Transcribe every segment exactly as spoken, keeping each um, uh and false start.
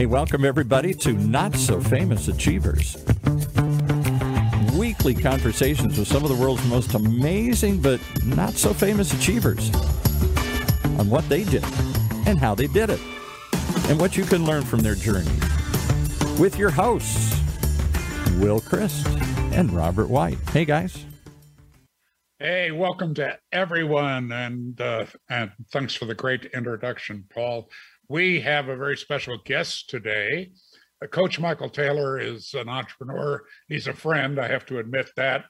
Hey, welcome everybody to Not So Famous Achievers. Weekly conversations with some of the world's most amazing but not so famous achievers on what they did and how they did it and what you can learn from their journey. With your hosts, Will Christ and Robert White. Hey, guys. Hey, welcome to everyone, and uh, and thanks for the great introduction, Paul. We have a very special guest today. Uh, Coach Michael Taylor is an entrepreneur. He's a friend, I have to admit that.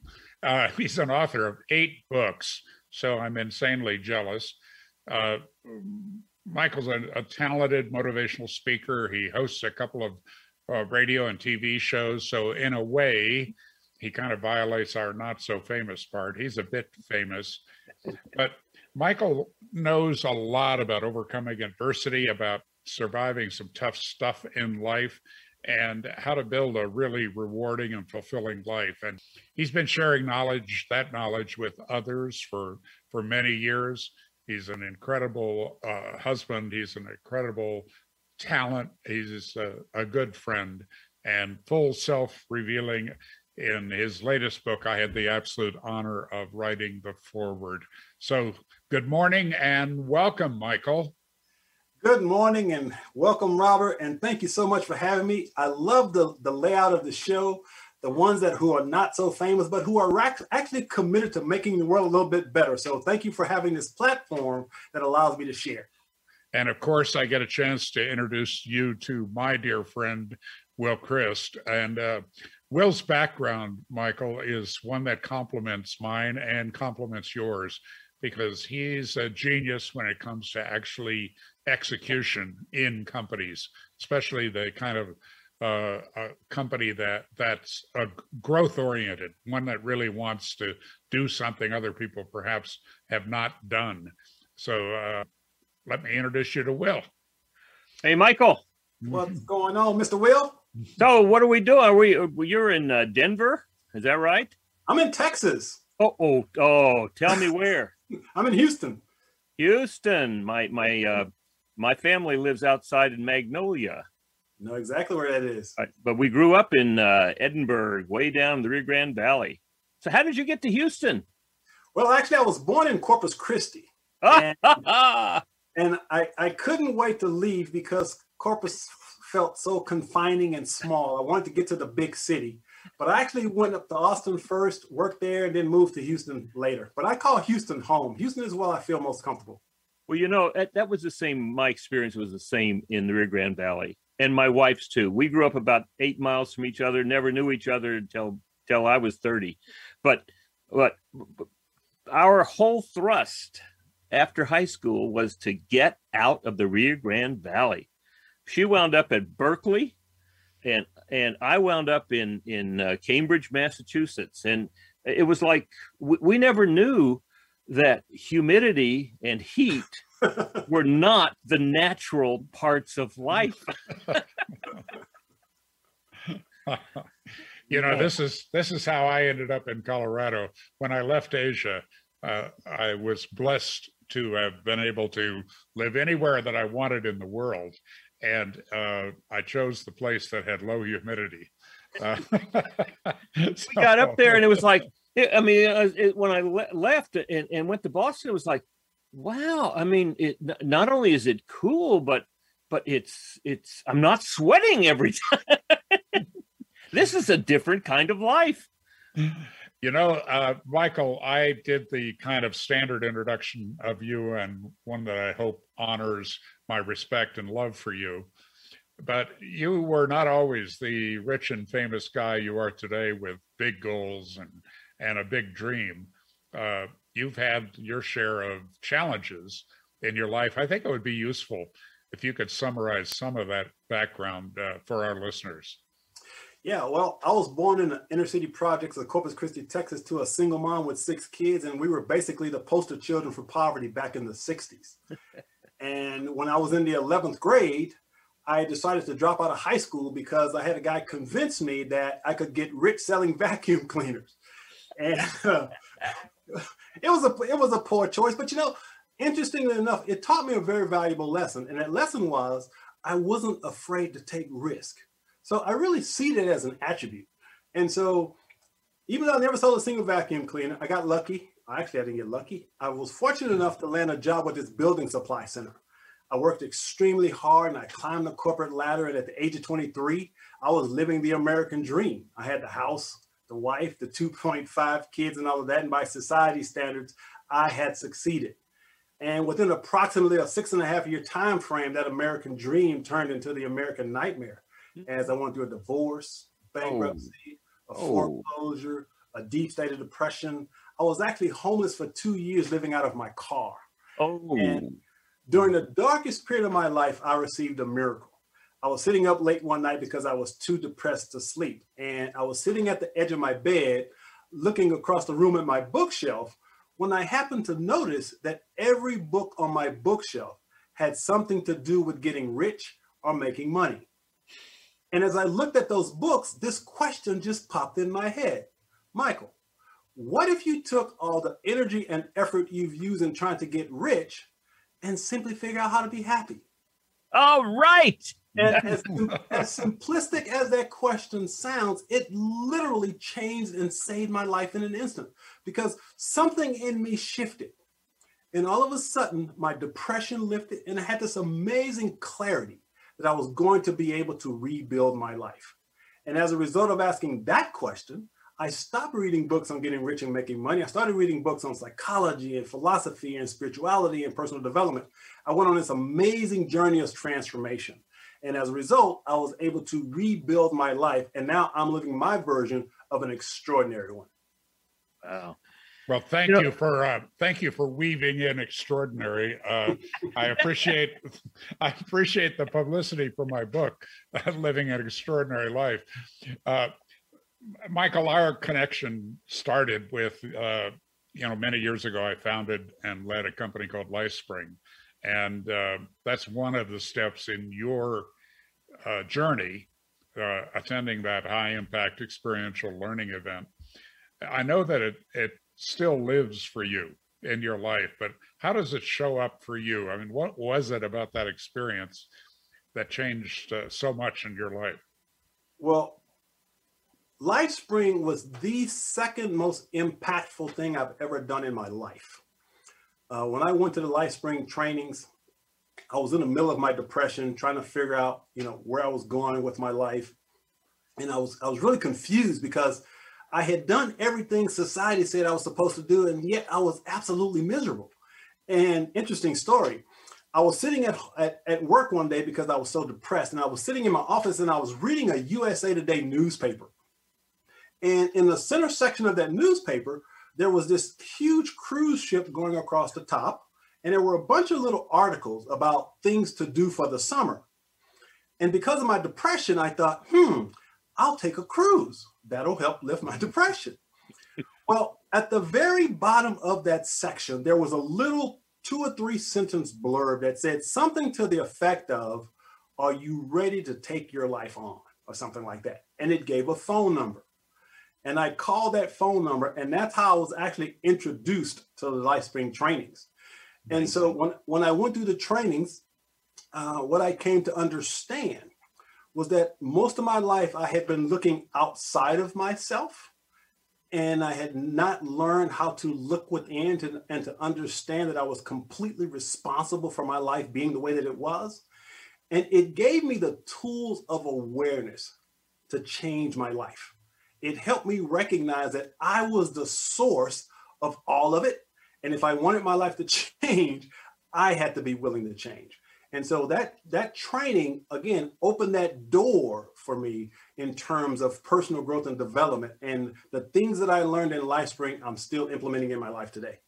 Uh, he's an author of eight books, so I'm insanely jealous. Uh, Michael's a, a talented motivational speaker. He hosts a couple of uh, radio and T V shows, so in a way, he kind of violates our not so famous part. He's a bit famous, but Michael knows a lot about overcoming adversity, about surviving some tough stuff in life, and how to build a really rewarding and fulfilling life. And he's been sharing knowledge, that knowledge with others for, for many years. He's an incredible uh, husband. He's an incredible talent. He's a, a good friend and full self-revealing. In his latest book, I had the absolute honor of writing the foreword. So good morning and welcome, Michael. Good morning and welcome, Robert. And thank you so much for having me. I love the, the layout of the show, the ones that who are not so famous, but who are actually committed to making the world a little bit better. So thank you for having this platform that allows me to share. And of course, I get a chance to introduce you to my dear friend, Will Christ. And uh, Will's background, Michael, is one that complements mine and complements yours, because he's a genius when it comes to actually execution in companies, especially the kind of uh, a company that that's a growth oriented, one that really wants to do something other people perhaps have not done. So uh, let me introduce you to Will. Hey, Michael. What's going on, Mister Will? So what are we doing? Are we, you're in uh, Denver? Is that right? I'm in Texas. Oh, oh, oh, tell me where. I'm in Houston. Houston. My, my, uh, my family lives outside in Magnolia. Know exactly where that is. Uh, but we grew up in uh, Edinburgh, way down the Rio Grande Valley. So how did you get to Houston? Well, actually, I was born in Corpus Christi. And, and I, I couldn't wait to leave because Corpus felt so confining and small. I wanted to get to the big city, but I actually went up to Austin first, worked there, and then moved to Houston later. But I call Houston home. Houston is where I feel most comfortable. Well, you know, that, that was the same. My experience was the same in the Rio Grande Valley, and my wife's too. We grew up about eight miles from each other, never knew each other until, until I was thirty. But, but our whole thrust after high school was to get out of the Rio Grande Valley. She wound up at Berkeley, and and I wound up in in uh, Cambridge, Massachusetts, and it was like we, we never knew that humidity and heat were not the natural parts of life. You know, this is this is how I ended up in Colorado. When I left Asia, uh, I was blessed to have been able to live anywhere that I wanted in the world. And uh, I chose the place that had low humidity. Uh, so. We got up there and it was like, I mean, it, when I le- left and, and went to Boston, it was like, wow. I mean, it not only is it cool, but but it's it's I'm not sweating every time. This is a different kind of life. You know, uh, Michael, I did the kind of standard introduction of you, and one that I hope honors my respect and love for you. But you were not always the rich and famous guy you are today with big goals and, and a big dream. Uh, you've had your share of challenges in your life. I think it would be useful if you could summarize some of that background uh, for our listeners. Yeah, well, I was born in the inner city projects of Corpus Christi, Texas, to a single mom with six kids, and we were basically the poster children for poverty back in the sixties. And when I was in the eleventh grade, I decided to drop out of high school because I had a guy convince me that I could get rich selling vacuum cleaners. And uh, it was a it was a poor choice, but you know, interestingly enough, it taught me a very valuable lesson. And that lesson was I wasn't afraid to take risk. So I really see that as an attribute. And so even though I never sold a single vacuum cleaner, I got lucky. Actually, I didn't get lucky. I was fortunate enough to land a job with this building supply center. I worked extremely hard and I climbed the corporate ladder. And at the age of twenty-three, I was living the American dream. I had the house, the wife, the two point five kids and all of that. And by society standards, I had succeeded. And within approximately a six and a half year time frame, that American dream turned into the American nightmare as I went through a divorce, bankruptcy, oh. a foreclosure, a deep state of depression. I was actually homeless for two years living out of my car. Oh. And during the darkest period of my life, I received a miracle. I was sitting up late one night because I was too depressed to sleep. And I was sitting at the edge of my bed, looking across the room at my bookshelf, when I happened to notice that every book on my bookshelf had something to do with getting rich or making money. And as I looked at those books, this question just popped in my head. Michael, what if you took all the energy and effort you've used in trying to get rich and simply figure out how to be happy? All right. And as, as simplistic as that question sounds, it literally changed and saved my life in an instant because something in me shifted. And all of a sudden, my depression lifted and I had this amazing clarity that I was going to be able to rebuild my life. And as a result of asking that question, I stopped reading books on getting rich and making money. I started reading books on psychology and philosophy and spirituality and personal development. I went on this amazing journey of transformation. And as a result, I was able to rebuild my life. And now I'm living my version of an extraordinary one. Wow. Well, thank you, you know, for uh, thank you for weaving in extraordinary. Uh, I appreciate I appreciate the publicity for my book, Living an Extraordinary Life. Uh, Michael, our connection started with, uh, you know, many years ago, I founded and led a company called LifeSpring. And uh, that's one of the steps in your uh, journey, uh, attending that high impact experiential learning event. I know that it, it still lives for you in your life, but how does it show up for you? I mean, what was it about that experience that changed uh, so much in your life? Well, LifeSpring was the second most impactful thing I've ever done in my life. Uh, when I went to the LifeSpring trainings, I was in the middle of my depression, trying to figure out, you know, where I was going with my life. And I was, I was really confused because I had done everything society said I was supposed to do, and yet I was absolutely miserable. And interesting story, I was sitting at, at, at work one day because I was so depressed, and I was sitting in my office and I was reading a U S A Today newspaper. And in the center section of that newspaper, there was this huge cruise ship going across the top, and there were a bunch of little articles about things to do for the summer. And because of my depression, I thought, hmm, I'll take a cruise. That'll help lift my depression. Well, at the very bottom of that section, there was a little two or three sentence blurb that said something to the effect of, are you ready to take your life on? Or something like that. And it gave a phone number. And I called that phone number, and that's how I was actually introduced to the LifeSpring trainings. And so when, when I went through the trainings, uh, what I came to understand was that most of my life I had been looking outside of myself, and I had not learned how to look within to, and to understand that I was completely responsible for my life being the way that it was. And it gave me the tools of awareness to change my life. It helped me recognize that I was the source of all of it. And if I wanted my life to change, I had to be willing to change. And so that, that training, again, opened that door for me in terms of personal growth and development. And the things that I learned in LifeSpring, I'm still implementing in my life today.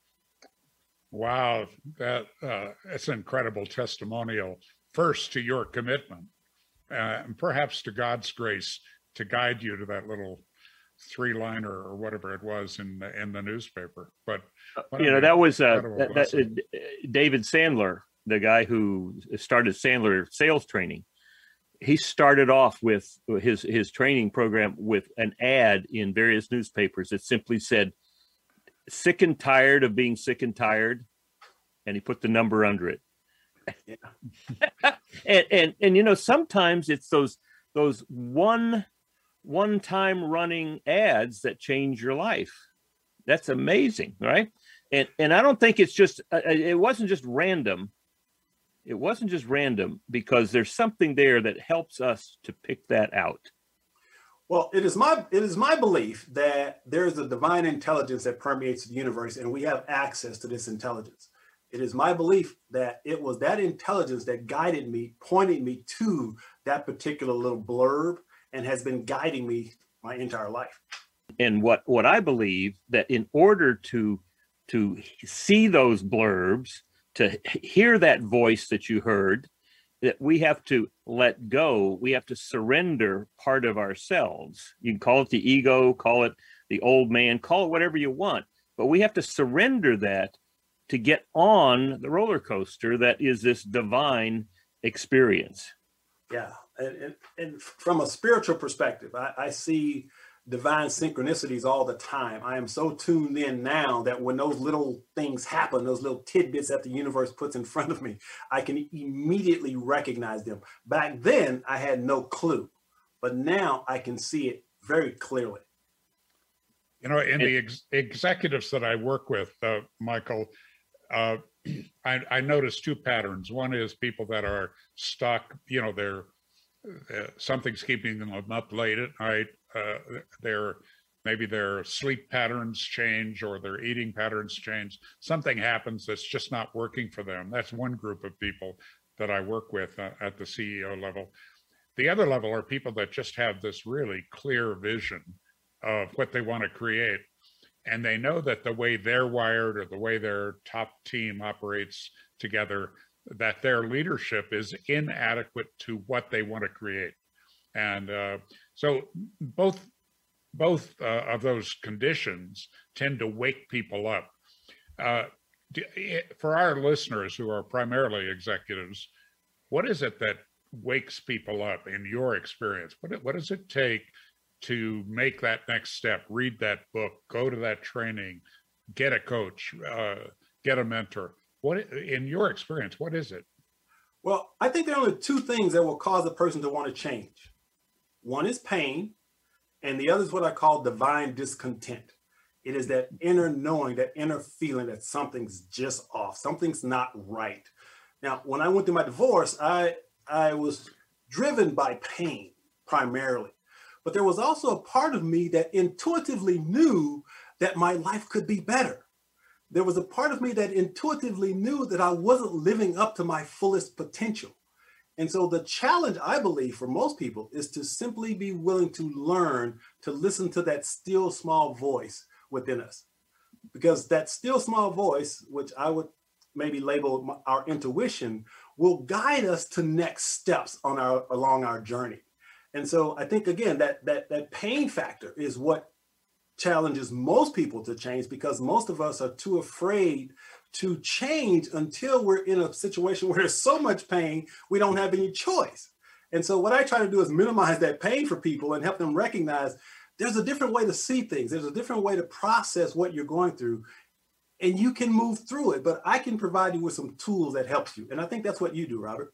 Wow, that uh, it's an incredible testimonial, first to your commitment, uh, and perhaps to God's grace to guide you to that little three-liner or whatever it was in the, in the newspaper. But you know, that was uh, that, that, uh, David Sandler, the guy who started Sandler sales training. He started off with his his training program with an ad in various newspapers that simply said, "Sick and tired of being sick and tired," and he put the number under it. Yeah. and, and and you know, sometimes it's those those one one time running ads that change your life. That's amazing, right? And and I don't think it's just uh, it wasn't just random. It wasn't just random because there's something there that helps us to pick that out. Well, it is my it is my belief that there is a divine intelligence that permeates the universe, and we have access to this intelligence. It is my belief that it was that intelligence that guided me, pointed me to that particular little blurb, and has been guiding me my entire life. And what what I believe that in order to to see those blurbs, to hear that voice that you heard, that we have to let go. We have to surrender part of ourselves. You can call it the ego, call it the old man, call it whatever you want, but we have to surrender that to get on the roller coaster that is this divine experience. Yeah, and, and, and from a spiritual perspective, I, I see divine synchronicities all the time. I am so tuned in now that when those little things happen, those little tidbits that the universe puts in front of me, I can immediately recognize them. Back then, I had no clue, but now I can see it very clearly. You know, in the ex- executives that I work with, uh, Michael, uh, I, I notice two patterns. One is people that are stuck, you know, they're uh, something's keeping them up late at night. Uh, their maybe their sleep patterns change or their eating patterns change. Something happens that's just not working for them. That's one group of people that I work with uh, at the C E O level. The other level are people that just have this really clear vision of what they want to create. And they know that the way they're wired or the way their top team operates together, that their leadership is inadequate to what they want to create. And uh, so both both uh, of those conditions tend to wake people up. Uh, for our listeners who are primarily executives, what is it that wakes people up in your experience? What, what does it take to make that next step? Read that book, go to that training, get a coach, uh, get a mentor. What, in your experience, what is it? Well, I think there are only two things that will cause a person to want to change. One is pain, and the other is what I call divine discontent. It is that inner knowing, that inner feeling that something's just off, something's not right. Now, when I went through my divorce, I, I was driven by pain primarily, but there was also a part of me that intuitively knew that my life could be better. There was a part of me that intuitively knew that I wasn't living up to my fullest potential. And so the challenge, I believe, for most people is to simply be willing to learn to listen to that still small voice within us. Because that still small voice, which I would maybe label our intuition, will guide us to next steps on our along our journey. And so I think, again, that that that pain factor is what challenges most people to change, because most of us are too afraid to change until we're in a situation where there's so much pain, we don't have any choice. And so what I try to do is minimize that pain for people and help them recognize there's a different way to see things. There's a different way to process what you're going through, and you can move through it, but I can provide you with some tools that helps you. And I think that's what you do, Robert.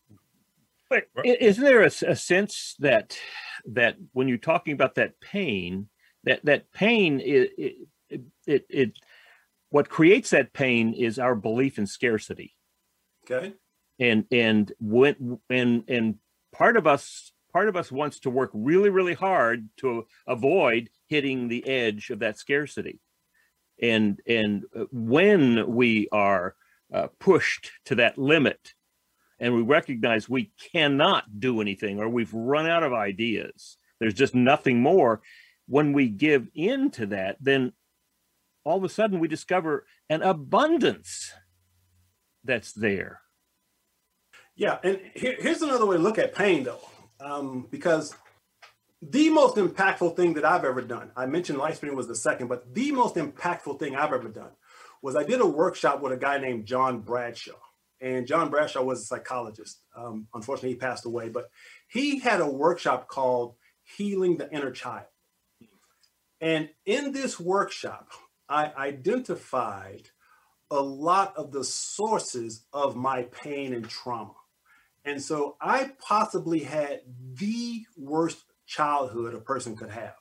But is there a, a sense that, that when you're talking about that pain, that, that pain, it, it, it, it what creates that pain is our belief in scarcity. Okay. And and when and and part of us part of us wants to work really, really hard to avoid hitting the edge of that scarcity. And and when we are uh, pushed to that limit, and we recognize we cannot do anything, or we've run out of ideas, there's just nothing more. When we give in to that, then all of a sudden we discover an abundance that's there. Yeah, and here, here's another way to look at pain, though, um, because the most impactful thing that I've ever done, I mentioned LifeSpring was the second, but the most impactful thing I've ever done was I did a workshop with a guy named John Bradshaw. And John Bradshaw was a psychologist. Um, unfortunately, he passed away, but he had a workshop called Healing the Inner Child. And in this workshop, I identified a lot of the sources of my pain and trauma. And so I possibly had the worst childhood a person could have.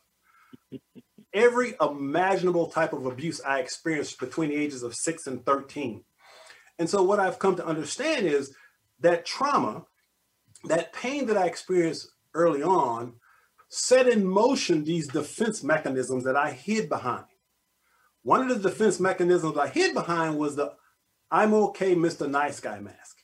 Every imaginable type of abuse I experienced between the ages of six and thirteen. And so what I've come to understand is that trauma, that pain that I experienced early on, set in motion these defense mechanisms that I hid behind. One of the defense mechanisms I hid behind was the I'm okay, Mister Nice Guy mask.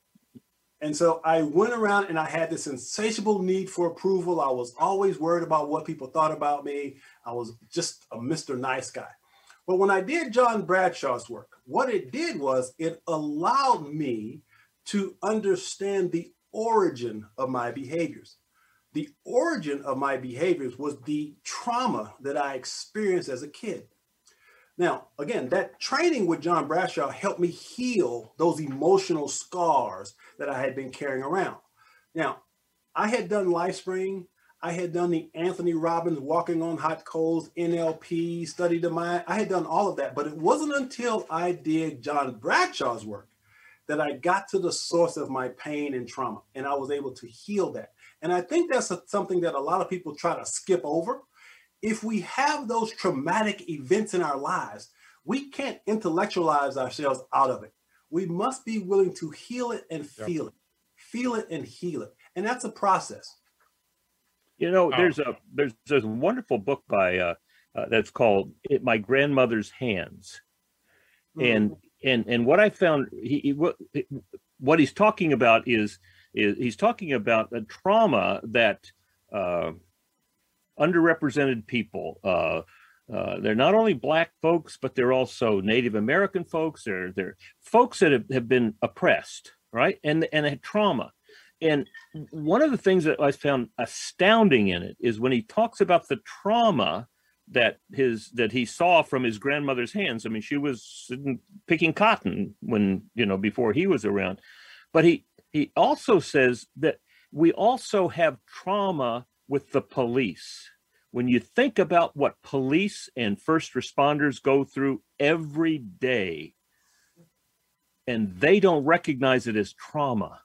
And so I went around and I had this insatiable need for approval. I was always worried about what people thought about me. I was just a Mister Nice Guy. But when I did John Bradshaw's work, what it did was it allowed me to understand the origin of my behaviors. The origin of my behaviors was the trauma that I experienced as a kid. Now, again, that training with John Bradshaw helped me heal those emotional scars that I had been carrying around. Now, I had done LifeSpring. I had done the Anthony Robbins Walking on Hot Coals, N L P, Study the Mind. I had done all of that, but it wasn't until I did John Bradshaw's work that I got to the source of my pain and trauma, and I was able to heal that. And I think that's a, something that a lot of people try to skip over. If we have those traumatic events in our lives, we can't intellectualize ourselves out of it. We must be willing to heal it and feel yep. it, feel it and heal it. And that's a process. You know, there's a there's, there's a wonderful book by uh, uh, that's called "It My Grandmother's Hands," mm-hmm. and and and what I found, he, he what what he's talking about is is he's talking about a trauma that uh, underrepresented people. Uh, uh, they're not only Black folks, but they're also Native American folks. They're they're folks that have, have been oppressed, right? And and had trauma. And one of the things that I found astounding in it is when he talks about the trauma that his that he saw from his grandmother's hands. I mean, she was picking cotton when, you know, before he was around. But he he also says that we also have trauma with the police. When you think about what police and first responders go through every day, and they don't recognize it as trauma,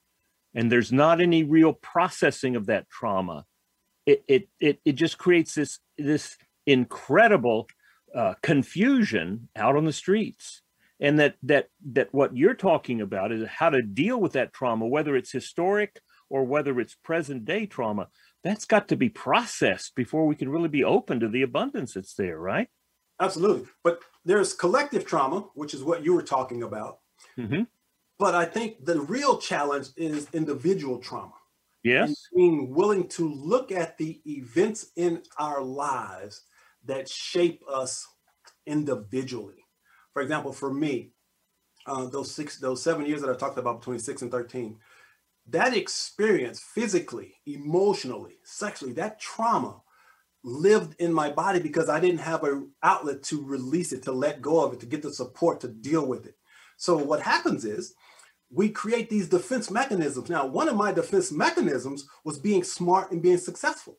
and there's not any real processing of that trauma, it it it, it just creates this this incredible uh, confusion out on the streets. And that that that what you're talking about is how to deal with that trauma, whether it's historic or whether it's present day trauma. That's got to be processed before we can really be open to the abundance that's there, right? Absolutely. But there's collective trauma, which is what you were talking about. Mm-hmm. But I think the real challenge is individual trauma. Yes. And being willing to look at the events in our lives that shape us individually. For example, for me, uh, those six, those seven years that I talked about between six and thirteen, that experience physically, emotionally, sexually, that trauma lived in my body because I didn't have an outlet to release it, to let go of it, to get the support to deal with it. So what happens is we create these defense mechanisms. Now, one of my defense mechanisms was being smart and being successful,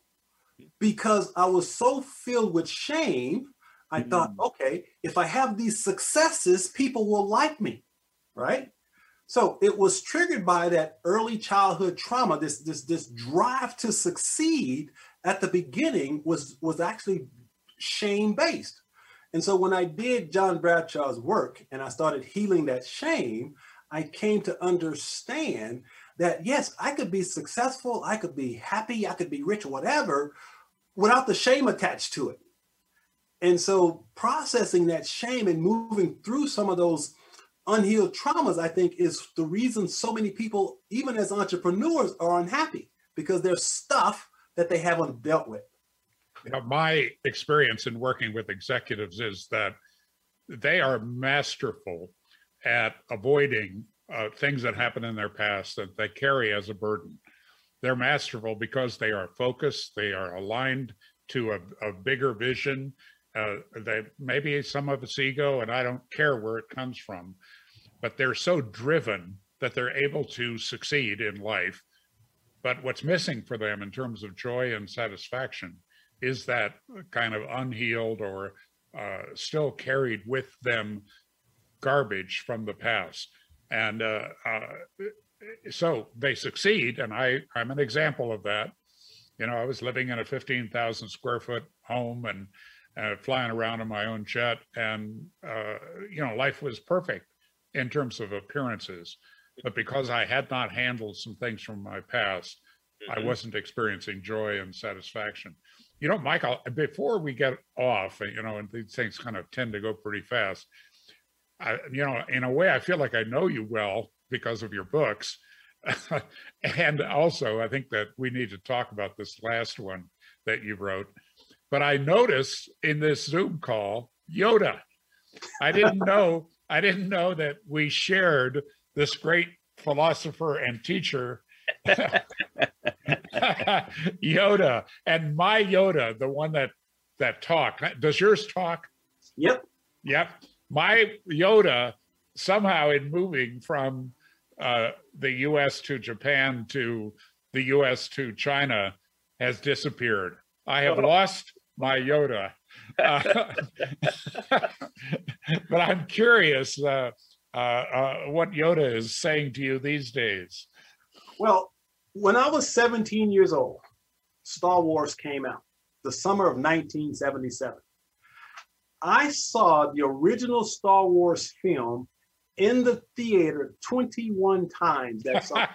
because I was so filled with shame. I mm-hmm. thought, okay, if I have these successes, people will like me, right? So it was triggered by that early childhood trauma. This, this, this drive to succeed at the beginning was, was actually shame-based. And so when I did John Bradshaw's work and I started healing that shame, I came to understand that, yes, I could be successful, I could be happy, I could be rich, or whatever, without the shame attached to it. And so processing that shame and moving through some of those unhealed traumas, I think, is the reason so many people, even as entrepreneurs, are unhappy, because there's stuff that they haven't dealt with. You know, my experience in working with executives is that they are masterful at avoiding uh, things that happen in their past that they carry as a burden. They're masterful because they are focused, they are aligned to a, a bigger vision. Uh, they maybe some of it's ego, and I don't care where it comes from, but they're so driven that they're able to succeed in life. But what's missing for them in terms of joy and satisfaction is that kind of unhealed or uh, still carried with them garbage from the past. And uh, uh, so they succeed, and I, I'm an example of that. You know, I was living in a fifteen thousand square foot home and uh, flying around in my own jet, and uh, you know, life was perfect in terms of appearances. But because I had not handled some things from my past, mm-hmm. I wasn't experiencing joy and satisfaction. You know, Michael, before we get off, you know, and these things kind of tend to go pretty fast. I, you know, in a way, I feel like I know you well because of your books. And also, I think that we need to talk about this last one that you wrote. But I noticed in this Zoom call, Yoda. I didn't know, I didn't know that we shared this great philosopher and teacher, Yoda. And my Yoda, the one that that talked. Does yours talk? Yep. Yep. My Yoda, somehow in moving from uh, the U S to Japan to the U S to China, has disappeared. I have oh. lost my Yoda. Uh, but I'm curious uh, uh, uh, what Yoda is saying to you these days. Well, when I was seventeen years old, Star Wars came out, the summer of nineteen seventy-seven. I saw the original Star Wars film in the theater twenty-one times that summer.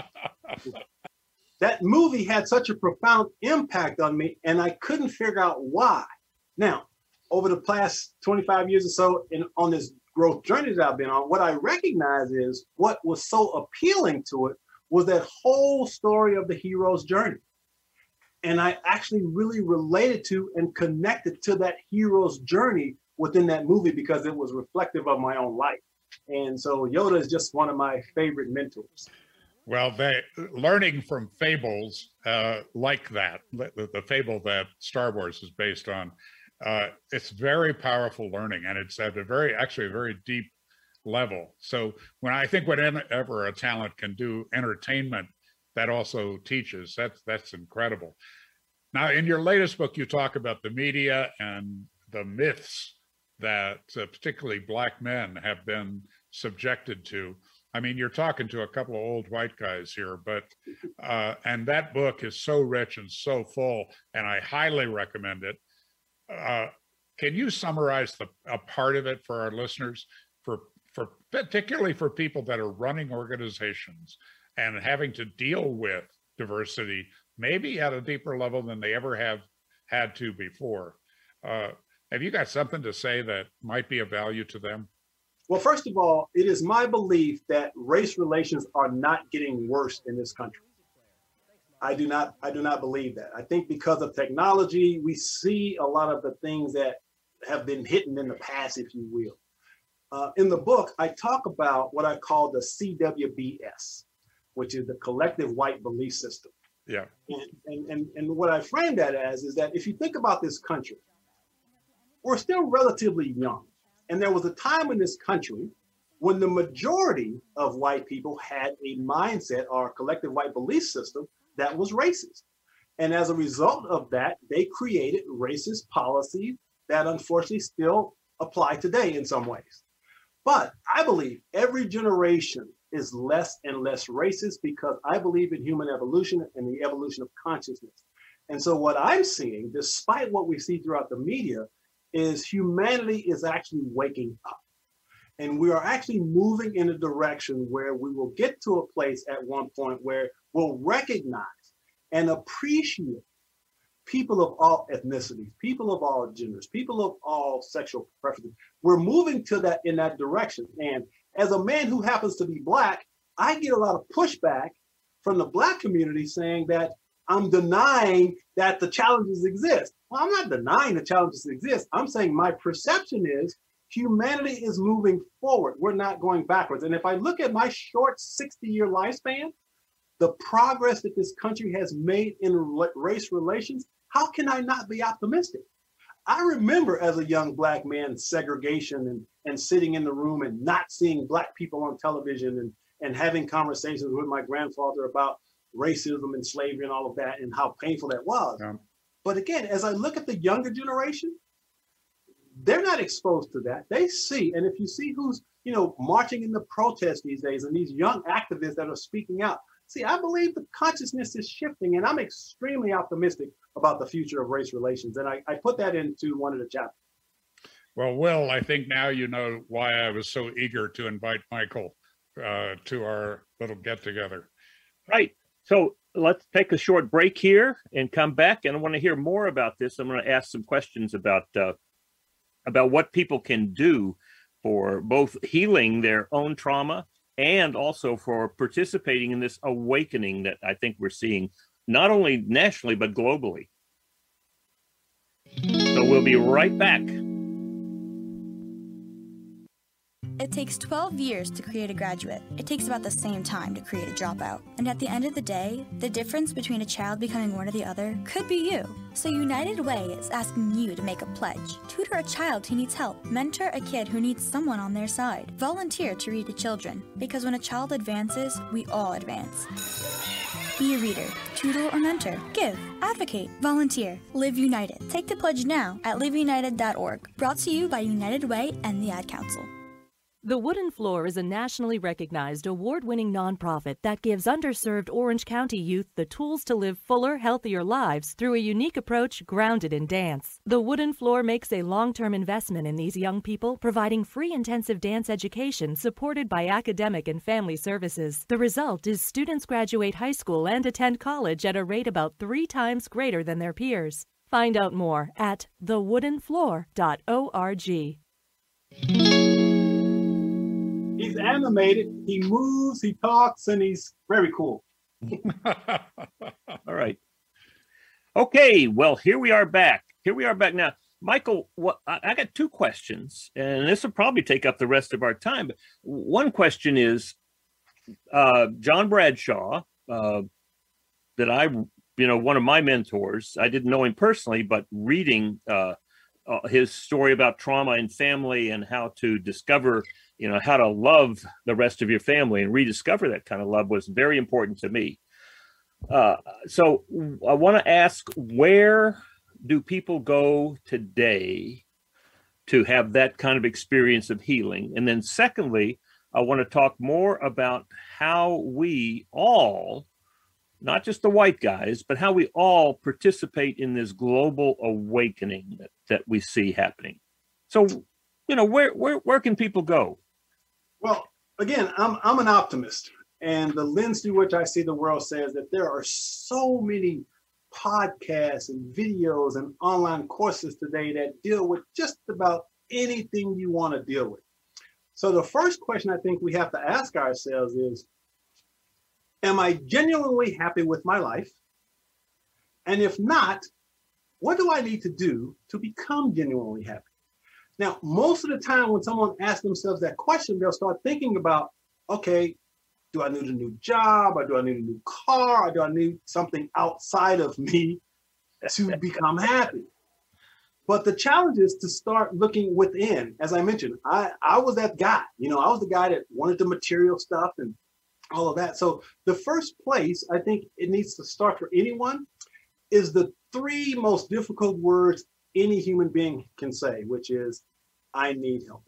That movie had such a profound impact on me, and I couldn't figure out why. Now, over the past twenty-five years or so, in, on this growth journey that I've been on, what I recognize is what was so appealing to it was that whole story of the hero's journey. And I actually really related to and connected to that hero's journey within that movie because it was reflective of my own life. And so Yoda is just one of my favorite mentors. Well, they, learning from fables uh, like that, the, the fable that Star Wars is based on, uh, it's very powerful learning, and it's at a very, actually a very deep level. So when I think whenever a talent can do entertainment, that also teaches, that's, that's incredible. Now, in your latest book, you talk about the media and the myths that uh, particularly Black men have been subjected to. I mean, you're talking to a couple of old white guys here, but, uh, and that book is so rich and so full, and I highly recommend it. Uh, can you summarize the, a part of it for our listeners, for, for particularly for people that are running organizations and having to deal with diversity, maybe at a deeper level than they ever have had to before? Uh, have you got something to say that might be of value to them? Well, first of all, it is my belief that race relations are not getting worse in this country. I do not, I do not believe that. I think because of technology, we see a lot of the things that have been hidden in the past, if you will. Uh, in the book, I talk about what I call the C W B S, which is the collective white belief system. Yeah. And, and, and, and what I frame that as is that if you think about this country, we're still relatively young. And there was a time in this country when the majority of white people had a mindset or a collective white belief system that was racist. And as a result of that, they created racist policies that unfortunately still apply today in some ways. But I believe every generation is less and less racist because I believe in human evolution and the evolution of consciousness. And so what I'm seeing, despite what we see throughout the media, is humanity is actually waking up. And we are actually moving in a direction where we will get to a place at one point where we'll recognize and appreciate people of all ethnicities, people of all genders, people of all sexual preferences. We're moving to that in that direction. And as a man who happens to be Black, I get a lot of pushback from the Black community saying that I'm denying that the challenges exist. Well, I'm not denying the challenges exist. I'm saying my perception is humanity is moving forward. We're not going backwards. And if I look at my short sixty year lifespan, the progress that this country has made in race relations, how can I not be optimistic? I remember as a young Black man, segregation and, and sitting in the room and not seeing Black people on television and, and having conversations with my grandfather about racism and slavery and all of that and how painful that was. Yeah. But again, as I look at the younger generation, they're not exposed to that. They see, and if you see who's, you know, marching in the protest these days and these young activists that are speaking out, see, I believe the consciousness is shifting, and I'm extremely optimistic about the future of race relations. And I, I put that into one of the chapters. Well, Will, I think now you know why I was so eager to invite Michael uh, to our little get together. Right. So let's take a short break here and come back. And I want to hear more about this. I'm going to ask some questions about uh, about what people can do for both healing their own trauma and also for participating in this awakening that I think we're seeing, not only nationally, but globally. So we'll be right back. It takes twelve years to create a graduate. It takes about the same time to create a dropout. And at the end of the day, the difference between a child becoming one or the other could be you. So United Way is asking you to make a pledge. Tutor a child who needs help. Mentor a kid who needs someone on their side. Volunteer to read to children. Because when a child advances, we all advance. Be a reader, tutor or mentor. Give, advocate, volunteer. Live United. Take the pledge now at live united dot org. Brought to you by United Way and the Ad Council. The Wooden Floor is a nationally recognized, award-winning nonprofit that gives underserved Orange County youth the tools to live fuller, healthier lives through a unique approach grounded in dance. The Wooden Floor makes a long-term investment in these young people, providing free intensive dance education supported by academic and family services. The result is students graduate high school and attend college at a rate about three times greater than their peers. Find out more at the wooden floor dot org. He's animated, he moves, he talks, and he's very cool. All right. Okay, well, here we are back. Here we are back now. Michael, what, I, I got two questions, and this will probably take up the rest of our time. But one question is, uh, John Bradshaw, uh, that I, you know, one of my mentors, I didn't know him personally, but reading uh, uh, his story about trauma and family and how to discover, you know, how to love the rest of your family and rediscover that kind of love was very important to me. Uh, so I want to ask, where do people go today to have that kind of experience of healing? And then secondly, I want to talk more about how we all, not just the white guys, but how we all participate in this global awakening that, that we see happening. So, you know, where, where, where can people go? Well, again, I'm I'm an optimist, and the lens through which I see the world says that there are so many podcasts and videos and online courses today that deal with just about anything you want to deal with. So the first question I think we have to ask ourselves is, am I genuinely happy with my life? And if not, what do I need to do to become genuinely happy? Now, most of the time when someone asks themselves that question, they'll start thinking about, okay, do I need a new job, or do I need a new car, or do I need something outside of me to become happy? But the challenge is to start looking within. As I mentioned, I, I was that guy. You know, I was the guy that wanted the material stuff and all of that. So the first place I think it needs to start for anyone is the three most difficult words any human being can say, which is, I need help.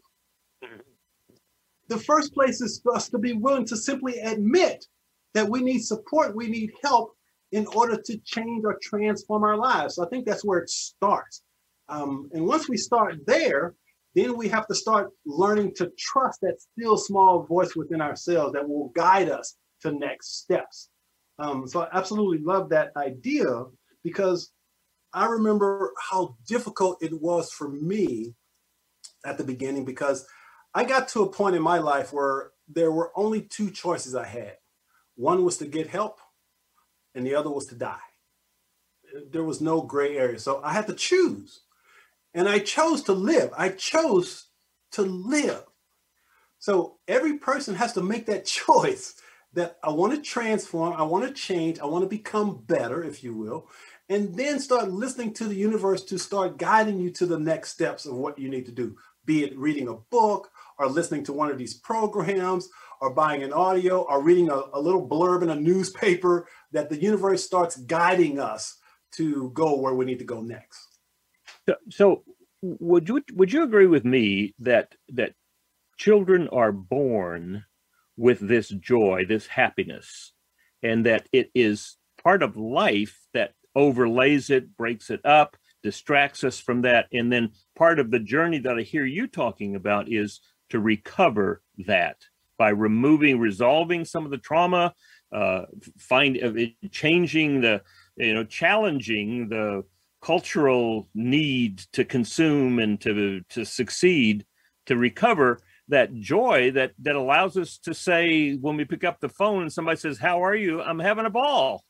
The first place is for us to be willing to simply admit that we need support, we need help in order to change or transform our lives. So I think that's where it starts. Um, and once we start there, then we have to start learning to trust that still small voice within ourselves that will guide us to next steps. Um, so I absolutely love that idea, because I remember how difficult it was for me at the beginning, because I got to a point in my life where there were only two choices I had. One was to get help, and the other was to die. There was no gray area. So I had to choose. And I chose to live. I chose to live. So every person has to make that choice that I want to transform, I want to change, I want to become better, if you will, and then start listening to the universe to start guiding you to the next steps of what you need to do, be it reading a book or listening to one of these programs or buying an audio or reading a, a little blurb in a newspaper, that the universe starts guiding us to go where we need to go next. So, so would you would you agree with me that that children are born with this joy, this happiness, and that it is part of life that overlays it, breaks it up, distracts us from that, and then part of the journey that I hear you talking about is to recover that by removing, resolving some of the trauma, uh, find uh, changing the, you know, challenging the cultural need to consume and to to succeed, to recover that joy that that allows us to say when we pick up the phone and somebody says, "How are you?" I'm having a ball.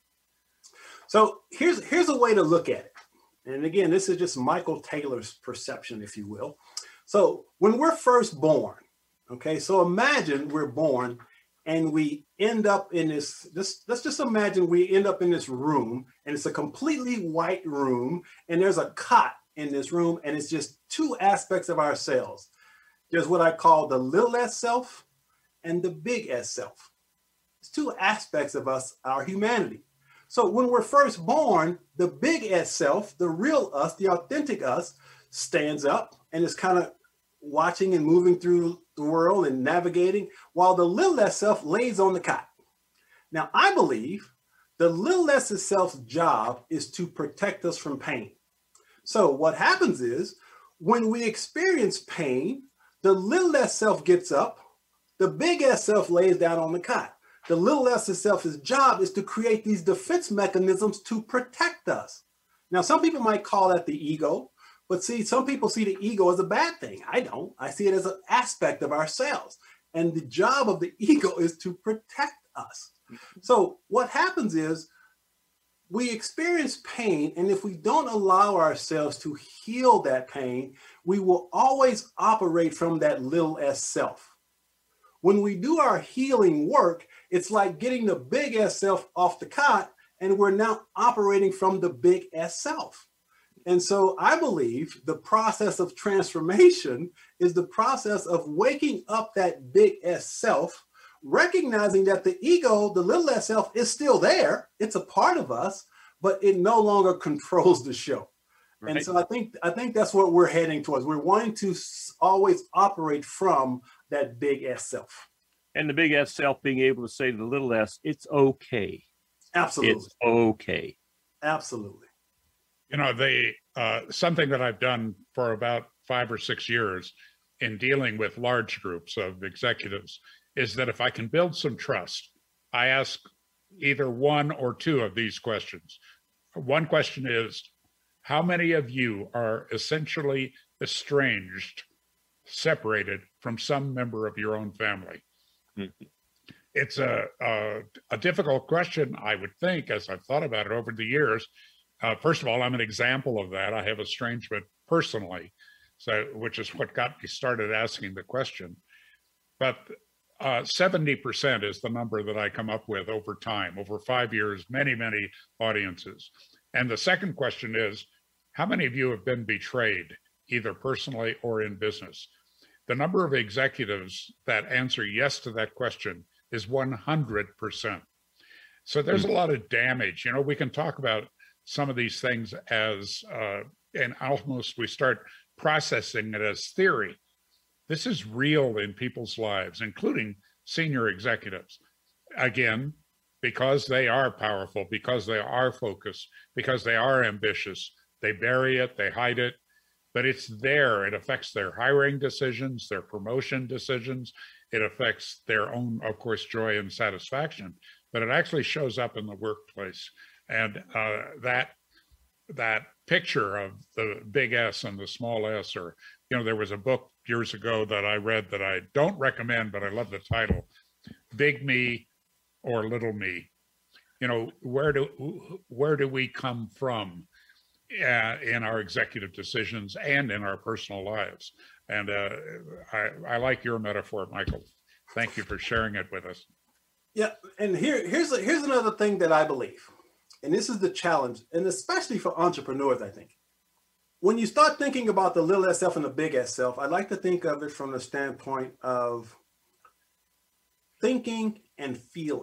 So here's here's a way to look at it. And again, this is just Michael Taylor's perception, if you will. So when we're first born, okay, so imagine we're born and we end up in this, this, let's just imagine we end up in this room and it's a completely white room and there's a cot in this room and it's just two aspects of ourselves. There's what I call the little s self and the big S self. It's two aspects of us, our humanity. So when we're first born, the big S self, the real us, the authentic us, stands up and is kind of watching and moving through the world and navigating, while the little s self lays on the cot. Now, I believe the little s self's job is to protect us from pain. So what happens is when we experience pain, the little s self gets up, the big S self lays down on the cot. The little s self's job is to create these defense mechanisms to protect us. Now, some people might call that the ego. But see, some people see the ego as a bad thing. I don't. I see it as an aspect of ourselves. And the job of the ego is to protect us. So what happens is we experience pain. And if we don't allow ourselves to heal that pain, we will always operate from that little s self. When we do our healing work, it's like getting the big S self off the cot, and we're now operating from the big S self. And so I believe the process of transformation is the process of waking up that big S self, recognizing that the ego, the little s self, is still there. It's a part of us, but it no longer controls the show. Right. And so I think I think that's what we're heading towards. We're wanting to always operate from that big S self. And the big S self being able to say to the little s, it's okay. Absolutely. It's okay. Absolutely. You know, they uh, something that I've done for about five or six years in dealing with large groups of executives is that if I can build some trust, I ask either one or two of these questions. One question is, how many of you are essentially estranged, separated from some member of your own family? Mm-hmm. It's a, a, a difficult question, I would think, as I've thought about it over the years. Uh, first of all, I'm an example of that. I have estrangement personally, so which is what got me started asking the question. But uh, seventy percent is the number that I come up with over time, over five years, many, many audiences. And the second question is, how many of you have been betrayed, either personally or in business? The number of executives that answer yes to that question is one hundred percent. So there's a lot of damage. You know, we can talk about some of these things as, uh, and almost we start processing it as theory. This is real in people's lives, including senior executives. Again, because they are powerful, because they are focused, because they are ambitious, they bury it, they hide it, but it's there. It affects their hiring decisions, their promotion decisions. It affects their own, of course, joy and satisfaction, but it actually shows up in the workplace. And uh, that that picture of the big S and the small s, or, you know, there was a book years ago that I read that I don't recommend, but I love the title, Big Me or Little Me. You know, where do where do we come from uh, in our executive decisions and in our personal lives? And uh, I, I like your metaphor, Michael. Thank you for sharing it with us. Yeah, and here here's a, here's another thing that I believe. And this is the challenge, and especially for entrepreneurs, I think. When you start thinking about the little s self and the big S self, I like to think of it from the standpoint of thinking and feeling.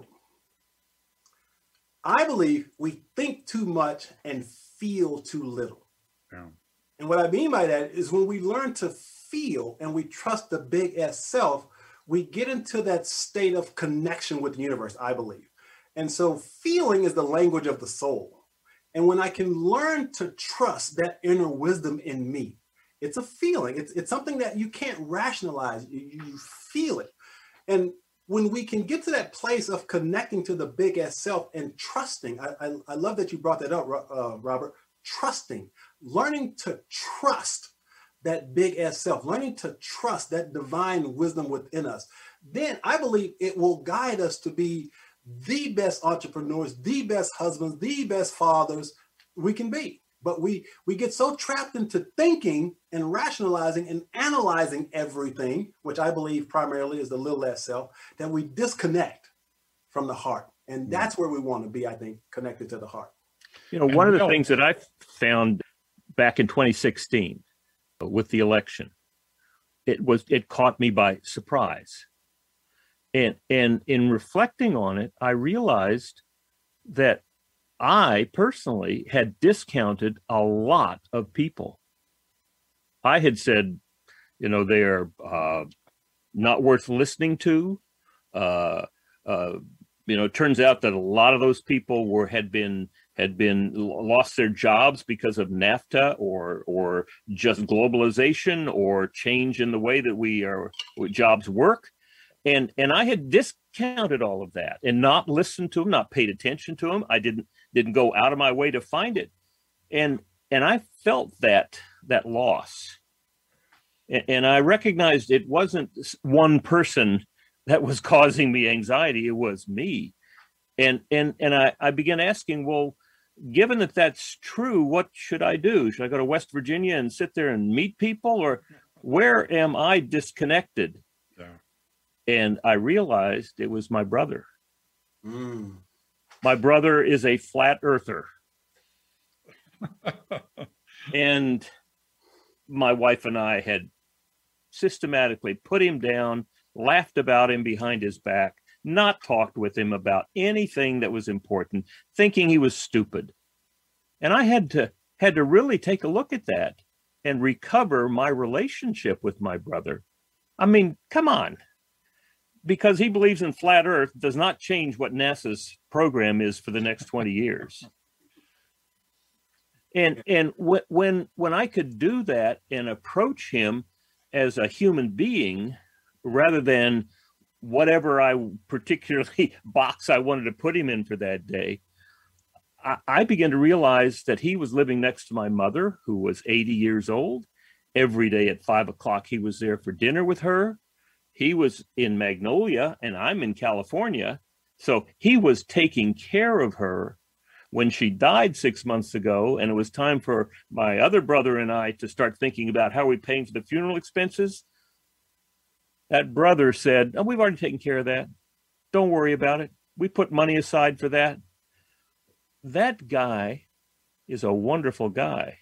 I believe we think too much and feel too little. Yeah. And what I mean by that is when we learn to feel and we trust the big S self, we get into that state of connection with the universe, I believe. And so feeling is the language of the soul. And when I can learn to trust that inner wisdom in me, it's a feeling. It's, it's something that you can't rationalize. You, you feel it. And when we can get to that place of connecting to the big S self and trusting, I, I, I love that you brought that up, uh, Robert, trusting, learning to trust that big S self, learning to trust that divine wisdom within us, then I believe it will guide us to be the best entrepreneurs, the best husbands, the best fathers we can be. But we we get so trapped into thinking and rationalizing and analyzing everything, which I believe primarily is the little S self, that we disconnect from the heart. And that's where we want to be, I think, connected to the heart. You know, one of the things that I found back in twenty sixteen with the election, it was it caught me by surprise. And and in reflecting on it, I realized that I personally had discounted a lot of people. I had said, you know, they're uh, not worth listening to. Uh, uh, you know, it turns out that a lot of those people were had been had been lost their jobs because of NAFTA or or just globalization or change in the way that we are jobs work. And and I had discounted all of that and not listened to them, not paid attention to them. I didn't didn't go out of my way to find it. And and I felt that that loss. And, and I recognized it wasn't one person that was causing me anxiety, it was me. And and and I, I began asking, well, given that that's true, what should I do? Should I go to West Virginia and sit there and meet people? Or where am I disconnected? Yeah. And I realized it was my brother. Mm. My brother is a flat earther. And my wife and I had systematically put him down, laughed about him behind his back, not talked with him about anything that was important, thinking he was stupid. And I had to had to really take a look at that and recover my relationship with my brother. I mean, come on. Because he believes in flat Earth does not change what NASA's program is for the next twenty years. And and w- when when I could do that and approach him as a human being rather than whatever I particularly box I wanted to put him in for that day, I, I began to realize that he was living next to my mother, who was eighty years old. Every day at five o'clock, he was there for dinner with her. He was in Magnolia and I'm in California. So he was taking care of her when she died six months ago. And it was time for my other brother and I to start thinking about how we paying for the funeral expenses. That brother said, oh, we've already taken care of that. Don't worry about it. We put money aside for that. That guy is a wonderful guy.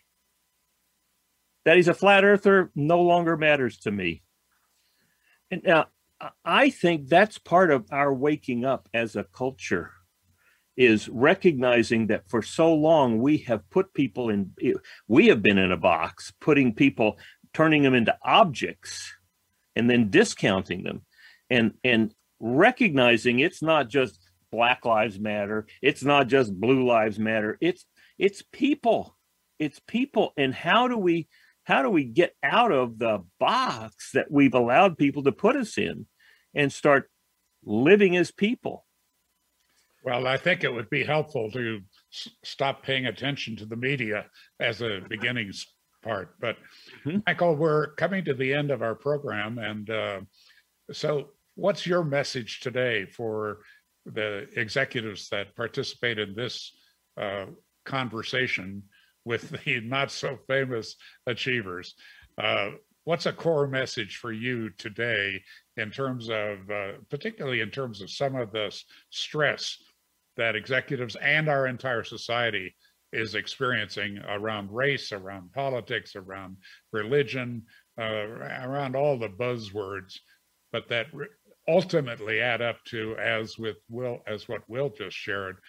That he's a flat earther no longer matters to me. And now I think that's part of our waking up as a culture, is recognizing that for so long we have put people in, we have been in a box, putting people, turning them into objects and then discounting them, and, and recognizing it's not just Black Lives Matter. It's not just Blue Lives Matter. It's, it's people, it's people. And how do we, How do we get out of the box that we've allowed people to put us in and start living as people? Well, I think it would be helpful to s- stop paying attention to the media as a beginning part. But mm-hmm. Michael, we're coming to the end of our program. And uh, so what's your message today for the executives that participate in this uh, conversation with the not so famous achievers? Uh, what's a core message for you today in terms of, uh, particularly in terms of some of the stress that executives and our entire society is experiencing around race, around politics, around religion, uh, around all the buzzwords, but that re- ultimately add up to, as with Will, as what Will just shared,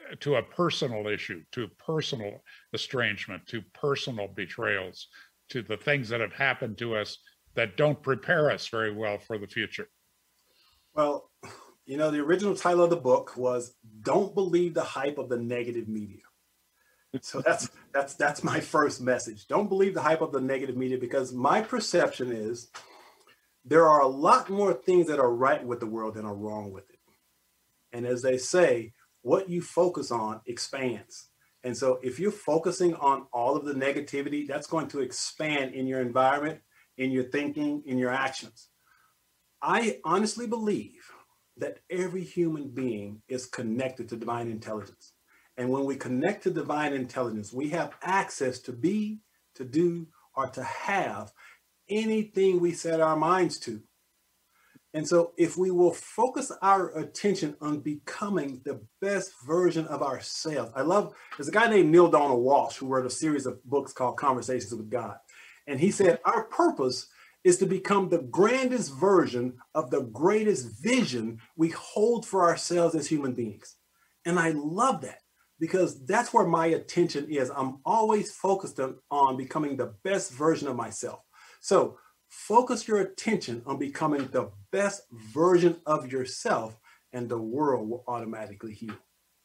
to a personal issue, to personal estrangement, to personal betrayals, to the things that have happened to us that don't prepare us very well for the future? Well, you know, the original title of the book was "Don't Believe the Hype of the Negative Media." So that's that's that's my first message. Don't believe the hype of the negative media, because my perception is there are a lot more things that are right with the world than are wrong with it. And as they say, what you focus on expands. And so if you're focusing on all of the negativity, that's going to expand in your environment, in your thinking, in your actions. I honestly believe that every human being is connected to divine intelligence. And when we connect to divine intelligence, we have access to be, to do, or to have anything we set our minds to. And so if we will focus our attention on becoming the best version of ourselves. I love, there's a guy named Neil Donald Walsh who wrote a series of books called Conversations with God. And he said, our purpose is to become the grandest version of the greatest vision we hold for ourselves as human beings. And I love that, because that's where my attention is. I'm always focused on, on becoming the best version of myself. So focus your attention on becoming the best version of yourself, and the world will automatically heal.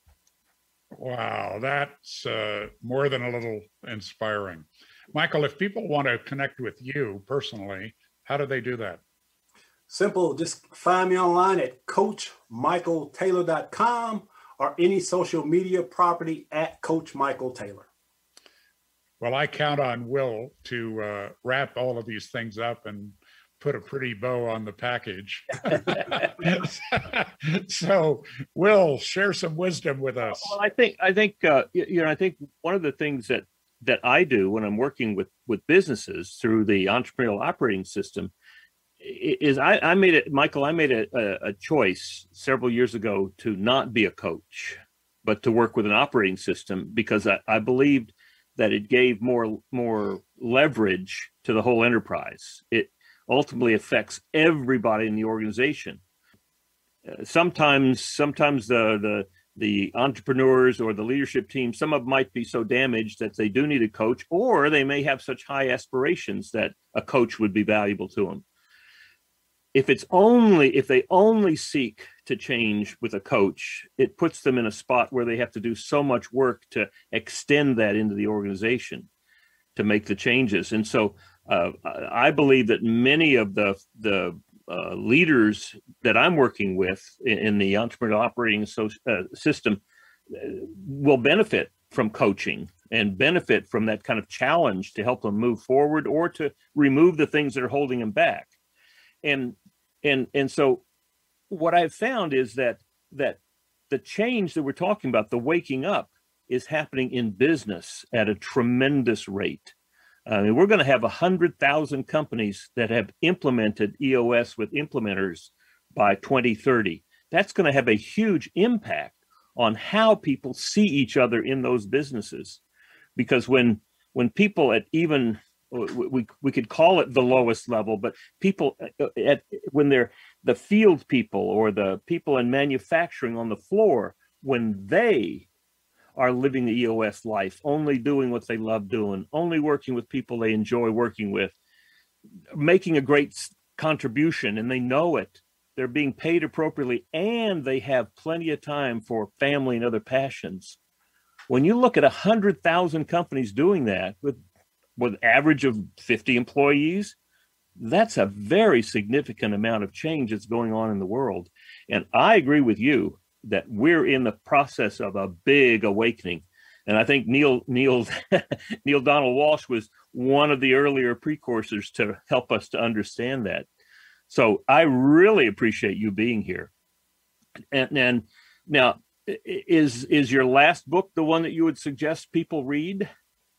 Wow, that's uh, more than a little inspiring. Michael, if people want to connect with you personally, how do they do that? Simple. Just find me online at coach michael taylor dot com or any social media property at Coach Michael Taylor. Well, I count on Will to uh, wrap all of these things up and put a pretty bow on the package. So, Will, share some wisdom with us. Well, I think I think uh, you know I think one of the things that that I do when I'm working with with businesses through the entrepreneurial operating system is I, I made it, Michael. I made a, a, a choice several years ago to not be a coach, but to work with an operating system, because I, I believed that it gave more more leverage to the whole enterprise. It ultimately affects everybody in the organization. Uh, sometimes, sometimes the the the entrepreneurs or the leadership team, some of them might be so damaged that they do need a coach, or they may have such high aspirations that a coach would be valuable to them. If it's only, if they only seek to change with a coach, it puts them in a spot where they have to do so much work to extend that into the organization to make the changes. And so uh, I believe that many of the, the uh, leaders that I'm working with in, in the entrepreneurial operating so, uh, system will benefit from coaching and benefit from that kind of challenge to help them move forward or to remove the things that are holding them back. And and and so what I've found is that that the change that we're talking about, the waking up, is happening in business at a tremendous rate. I mean, we're going to have one hundred thousand companies that have implemented E O S with implementers by twenty thirty. That's going to have a huge impact on how people see each other in those businesses. Because when when people at even we we could call it the lowest level, but people at when they're the field people or the people in manufacturing on the floor, when they are living the E O S life, only doing what they love doing, only working with people they enjoy working with, making a great contribution, and they know it, they're being paid appropriately, and they have plenty of time for family and other passions. When you look at one hundred thousand companies doing that with with average of fifty employees, that's a very significant amount of change that's going on in the world. And I agree with you that we're in the process of a big awakening. And I think Neil Neil Neil Donald Walsh was one of the earlier precursors to help us to understand that. So I really appreciate you being here. And, and now, is is your last book the one that you would suggest people read?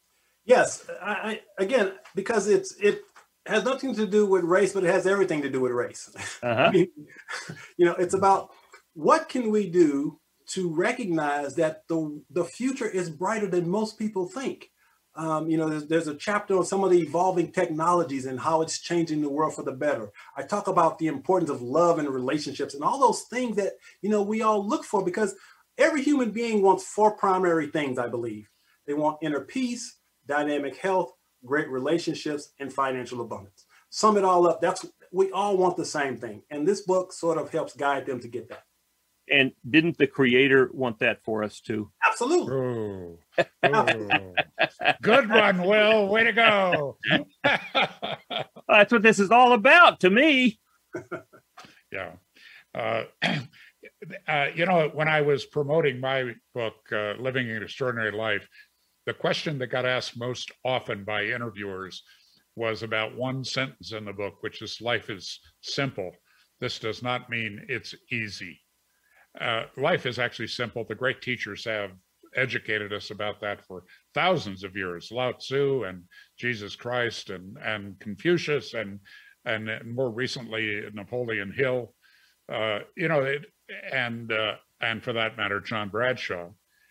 Yes, I, I, again, because it's it has nothing to do with race, but it has everything to do with race. Uh-huh. I mean, you know, it's about what can we do to recognize that the the future is brighter than most people think. Um, you know, there's, there's a chapter on some of the evolving technologies and how it's changing the world for the better. I talk about the importance of love and relationships and all those things that, you know, we all look for, because every human being wants four primary things, I believe. They want inner peace, dynamic health, great relationships, and financial abundance. Sum it all up. That's we all want the same thing. And this book sort of helps guide them to get that. And didn't the Creator want that for us too? Absolutely. Oh, oh. Good one, Will. Way to go. That's what this is all about to me. Yeah. Uh, uh, you know, when I was promoting my book, uh, Living an Extraordinary Life, the question that got asked most often by interviewers was about one sentence in the book, which is, life is simple. This does not mean it's easy. Uh, life is actually simple. The great teachers have educated us about that for thousands of years. Lao Tzu and Jesus Christ and, and Confucius and, and more recently, Napoleon Hill, uh, you know, it, and, uh, and for that matter, John Bradshaw.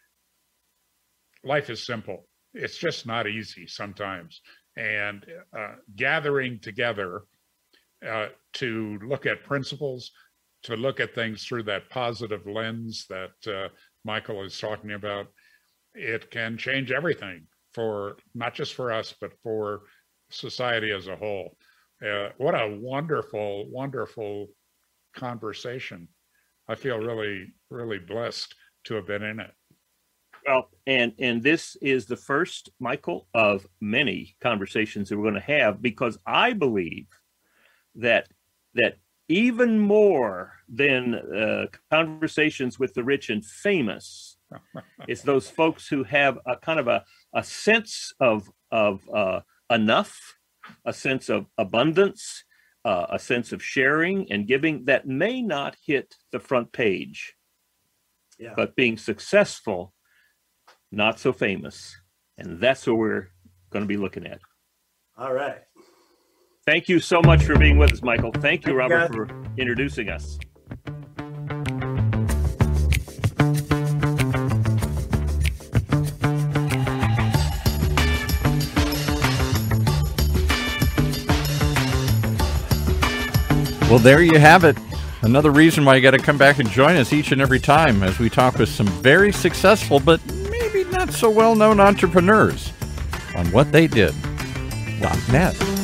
Life is simple. It's just not easy sometimes. And uh, gathering together uh, to look at principles, to look at things through that positive lens that uh, Michael is talking about, it can change everything for not just for us, but for society as a whole. Uh, what a wonderful, wonderful conversation. I feel really, really blessed to have been in it. Well, and and this is the first, Michael, of many conversations that we're going to have, because I believe that that even more than uh, conversations with the rich and famous, it's those folks who have a kind of a, a sense of of uh, enough, a sense of abundance, uh, a sense of sharing and giving that may not hit the front page, Yeah. but being successful, not so famous. And that's what we're going to be looking at. All right. Thank you so much for being with us, Michael. Thank you, Thank you, Robert, guys. for introducing us. Well, there you have it. Another reason why you got to come back and join us each and every time as we talk with some very successful but maybe not so well-known entrepreneurs on what they did dot net.